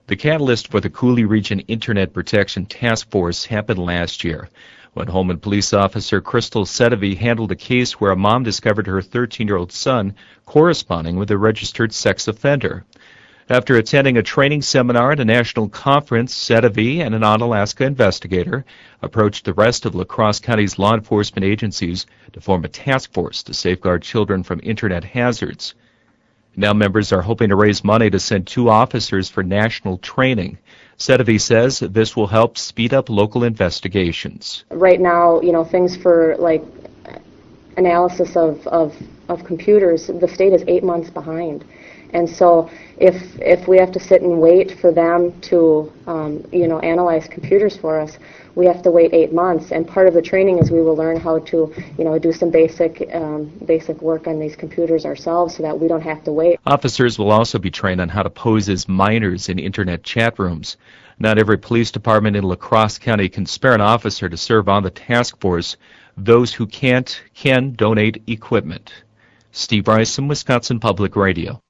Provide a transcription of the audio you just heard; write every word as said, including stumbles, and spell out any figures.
The catalyst for the Coulee Region Internet Protection Task Force happened last year when Holmen police officer Crystal Sedevy handled a case where a mom discovered her thirteen-year-old son corresponding with a registered sex offender. After attending a training seminar at a national conference, Sedevy and an Onalaska investigator approached the rest of La Crosse County's law enforcement agencies to form a task force to safeguard children from Internet hazards. Now members are hoping to raise money to send two officers for national training. Sedevy says this will help speed up local investigations. Right now, you know, things for like analysis of, of, of computers, the state is eight months behind. And so if if we have to sit and wait for them to, um, you know, analyze computers for us, we have to wait eight months. And part of the training is we will learn how to, you know, do some basic um, basic work on these computers ourselves so that we don't have to wait. Officers will also be trained on how to pose as minors in Internet chat rooms. Not every police department in La Crosse County can spare an officer to serve on the task force. Those who can't can donate equipment. Steve Bryson, Wisconsin Public Radio.